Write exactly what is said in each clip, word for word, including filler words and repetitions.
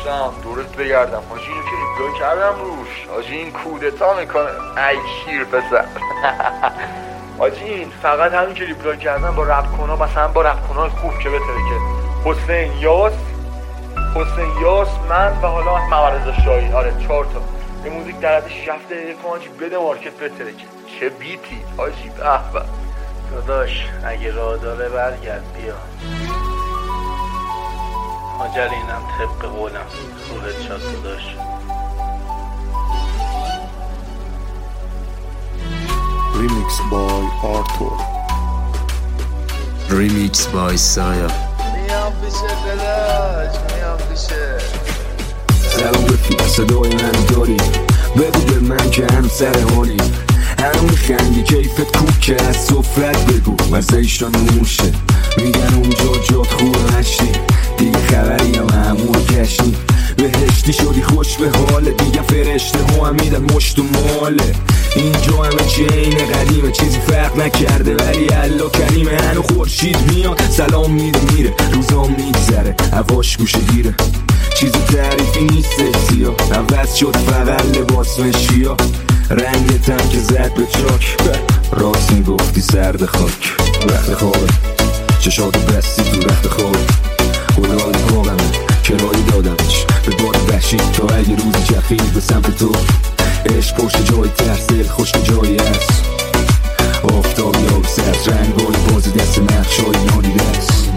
باشم دورت بگردم حاجی. اینو که ریپلای کردم روش حاجی، این کودتا میکنه ای شیر پسر. حاجی این فقط همین که ریپلای کردم با رپ کنها، مثلا با رپ کنها خوب که بتره که حسین یاس حسین یاس من و حالا مورزا شاهین، آره چهار تا یه موزیک در حد شش دقیقه حاجی بده مارکت بتره که چه بیتی حاجی. به به داداش اگه راه داره برگرد بیا. آجل اینم طبق قولم روحت شاد داداش. Remix by Arthur. Remix by Saya. میام پیشه دلاش میام پیشه. سلام رفیق صدای من داری، بگو به من که هم سر حالی، هنو میخندی کیفت کوک که از صفرت بگو مزهشتا نوشه. میگن اونجا جات خوب نشتی دیگه خبری هم همون کشتی، بهشتی شدی خوش به حاله دیگه فرشته ها هم میدن مشت و ماله. اینجا همه چی اینه قدیمه چیزی فرق نکرده ولی الله کریمه. هنو خورشید میاد سلام میده میره روزا میگذره هواش گوشه گیره، چیزی تعریفی نیست سیا عوض شد فقط لباس مشیا. رنگتم که زد به چاک راست میگفتی سرد خاک. رخت خوابه چشاتو بستی تو رخت خوابه خدای خوابمه کرایی دادمش به باد وحشی تا اگه روزی چخید به سمت تو. عشق پشت جای ترسل خشک جایی هست آفتابی آب سرد رنگای بازی دست نقشای نادیده است.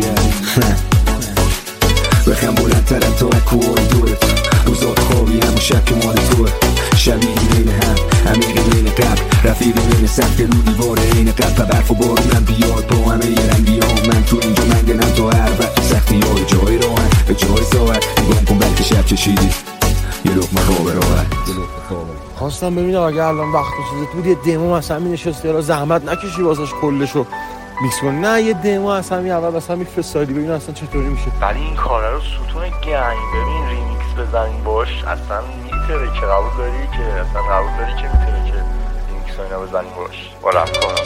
بخم بلندترم تا اکوهای دورت روزات خوابی هم و شب که مال توه. شبیه بین هم عمیقی بین قبل رفیقی بین سخت رو دیواره این قبل و برف و بارونم بیاد با همه یه رنگی ها. من تو اینجا منگنم تا هر وقت سختی های جای راهن به جای ساعت نگام کن بلکه شب چشیدی یه لقمه خواب راحت. خواستم ببینم اگه الان وقت چیزت بود یه دمو مثلا می نشستی یا زحمت نکشی واسش کلشو میکس کنی، نه یه دمو اصلا همین اول مثلا میفرستادی ببین اصلا چطوری میشه. ولی این کارا رو ستون گنگ ببین ریمیکس بزنین باش اصلا میتره که قبول داری که اصلا قبول داری که میتره که ریمیکس ها اینا بزنین باش با رپ کنم.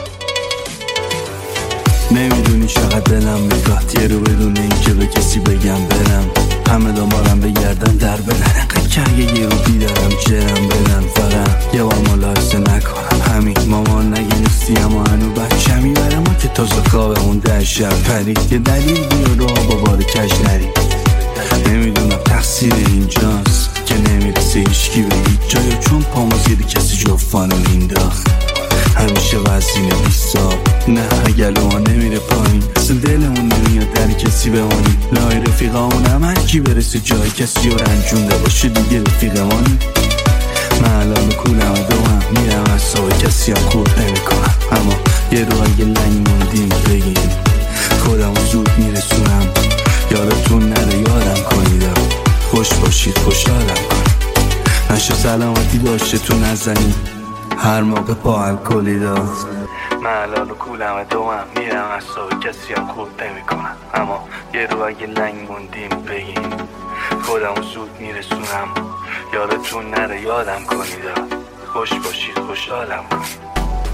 نمیدونی چقدر دلم میخواد یه رو بدون این که به کسی بگم برم، همه دنبالم بگردن در بدن انقدر کرگه یه رو بیدارم جرم بدن فقط یه بار ملاحظه نکنم همین مامان نگه نیستی اما هنو بچه میبرم و که تازه خوابمون در شب پرید یه دلیل بیا رو با بار کش نری. نمیدونم تقصیر اینجاست که نمیرسه هیچکی به هیچ جایی چون پامو زیر کسی جفانو مینداخت همیشه وزینه بیستا نه اگلو ها نمیره پایین اصلا دلمون نمیاد در کسی بمانی لای رفیقامون هم هرکی برسه جای کسی رو رنجونده باشه دیگه رفیقمانی. من الان کولم دو هم میرم از سای کسی هم خورد نمی کنم اما یه رو اگه لنگ موندیم بگیم خودمو زود میرسونم یادتون نره یادم کنید خوش باشید خوشحالم کنید نشه سلامتی داشته تو نزنید هر موقع با الکلی داد. من الان کولم دوم میرم از سای کسی هم خود نمی کنم اما یه رو اگه لنگ موندیم بگیم خودمو زود میرسونم یادتون نره یادم کنید خوش باشید خوشحالم کنید.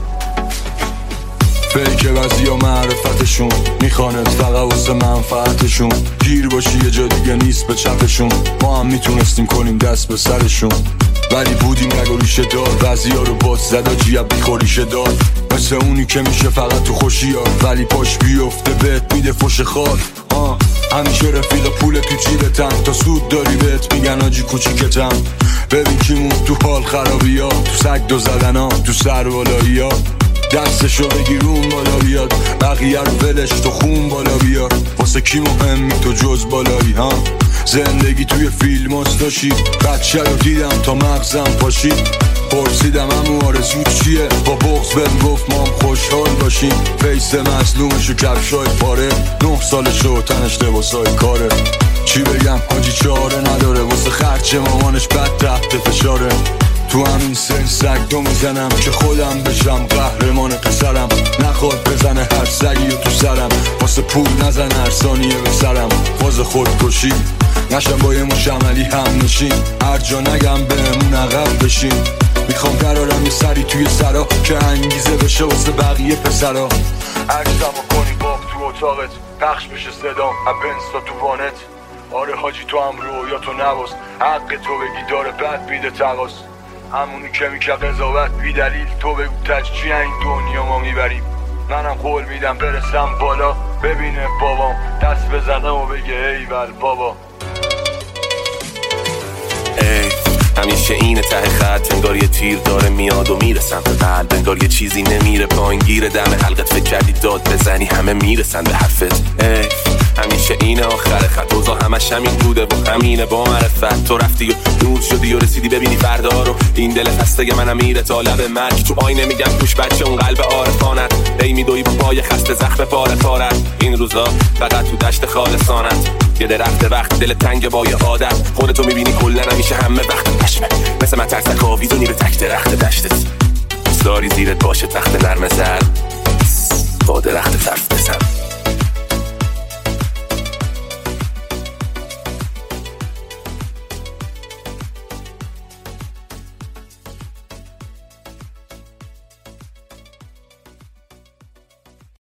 فیک وزی و معرفتشون میخواند فقط واسه منفعتشون گیر باشی یه جا دیگه نیست به چپشون ما هم میتونستیم کنیم دست به سرشون ولی بودیم رگ و ریشه دار وزی ها رو باز زد آجی بی خوریشه دار مثل اونی که میشه فقط تو خوشی ها ولی پاش بیفته بهت میده فش خال. آه همیشه رفیق پول تو جیبتم تا سود داری بهت میگن آجی کوچیکتم ببین کیمون تو حال خرابی ها تو سگ دو زدن ها تو سر بالایی ها دستشو بگیرون بالا بیاد بقیه رو ولش تو خون بالا بیار واسه کی مهمی تو جز بالایی ها زندگی توی فیلم هستاشی بچه رو دیدم تا مغزم پاشید پرسیدم همون آرزو چیه با بغض بهم گفت ما هم خوشحال باشیم فیس مظلومشو کفشای پاره نه سالشو تنش لباسای کاره چی بگم حاجی چاره نداره واسه خرچ مامانش بد تحت فشاره تو همین سن سگ دو میزنم که خودم بشم قهرمان پسرم نخواد بزنه هر سگی و تو سرم واسه پول نزنه هر ثانیه به سرم فاز خودکشی نشم با یه مش عملی هم نشین هر جا نگم بهمون عقب بشین میخوام قرارم یه سری توی سرا که انگیزه بشه واسه بقیه پسرا عکسمو کنی باق تو اتاقت پخش بشه صدام ابنستا تو وانت آره حاجی تو هم رویا تو نواز، حق تو بگی داره بد بیده تقاس، همونی که میشه قضاوت بی دلیل. تو بگو تجچی این دنیا ما میبریم، منم قول میدم برسم بالا ببینه بابام دست بزنه و بگه ایول بابا. ای همیشه اینه ته خط، انگار یه تیر داره میاد و میره سمت قلب، انگار یه چیزی نمیره پایین گیره دم حلقت، فکر کردی داد بزنی همه میرسن به حرفت. ای همیشه اینه آخر خط، اوضاع همش همین بوده و همینه با معرفت. تو رفتی و نور شدی و رسیدی ببینی فردا رو، این دل خسته منم میره تا لب مرگ. تو آینه میگم پوش بچه اون قلب عارفانت، ای میدوی با پای خسته زخم پاره پارت. این روزا فقط تو دشت خالصانت، یه درخت وقت دل تنگ با یه عادت، خودتو میبینی کلا همیشه همه وقت پشمه، مثل من ترسک آویزونی به تک درخت دشتت. دوست داری زیرت باشه تخت نرم زر با درخت طرف بزن.